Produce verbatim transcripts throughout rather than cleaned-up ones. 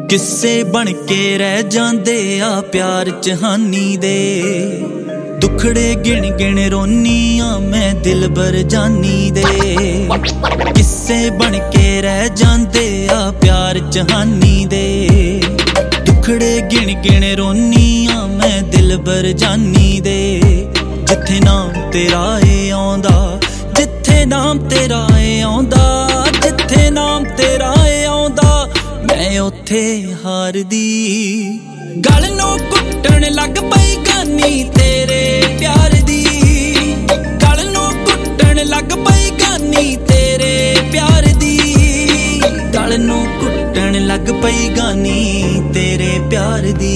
किस्से बन के रह जांदे आ प्यार जहानी दे। दुखड़े गिण गिण रोनी आ मैं दिलबर जानी दे। किस्से बन के रह जांदे आ प्यार जहानी दे। दुखड़े गिण गिण रोनी आ मैं दिलबर जानी दे। जिथे नाम तेरा ए आउंदा, जिथे नाम तेरा ए आउंदा, जिथे नाम तेरा ए आउंदा, मैं उत्थे हार दी। गल नूं कुट्टण लग पई गानी तेरे प्यार दी। गल नूं कुट्टण लग पई गानी तेरे प्यार दी। गल नूं कुट्टण लग पई गानी तेरे प्यार दी।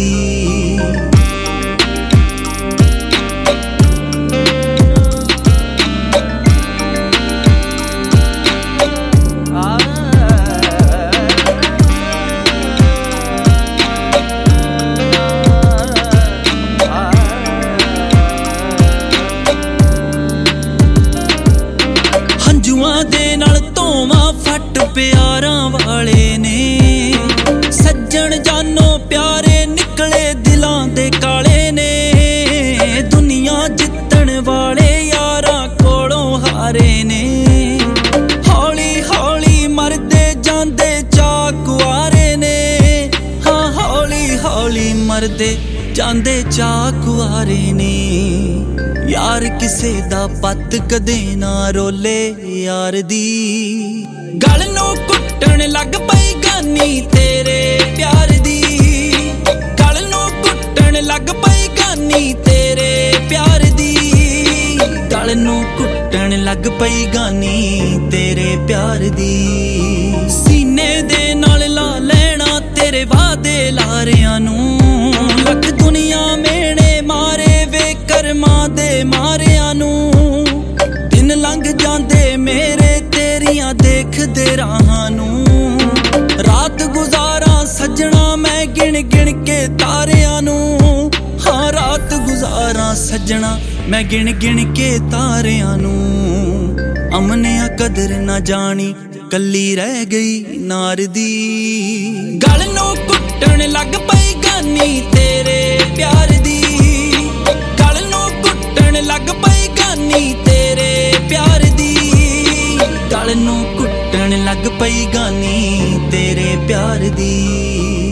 दे नाल धोवां फट प्यारां वाले ने। सज्जन जानो प्यारे निकले दिलां दे काले ने। दुनिया जितण वाले यारां कोलों हारे ने। हौली हौली मरदे जांदे चाकुआरे ने। हाँ हौली हौली मरदे जांदे चाकुआरे ने। यार किसे दा पत कदे ना रोले यार दी। गल नूं कुट्टण लग पई गानी तेरे प्यार दी। गल नूं कुट्टण लग पई गानी तेरे प्यार दी। गल नूं कुट्टण लग पई गानी तेरे प्यार दी। सीने दे नाल ला लेना तेरे वादे लारियां नूं। लख दुनिया मेणे मारे वे करमां दे मारियां नूं। दिन लंघ जांदे मेरे तेरियां देखदे राहां नूं। रात गुजारा सजना मैं गिण गिण के तारियां नूं। हाँ रात गुजारा सजना मैं गिण गिण के तारियां नूं। अमनिया कदर ना जानी कल्ली रह गई नार दी। गल नूं कुट्टण लग पई गानी तेरे प्यार दी। गल नूं कुट्टण लग पई गानी तेरे प्यार दी। गल नूं कुट्टण लग पई गानी तेरे प्यार दी।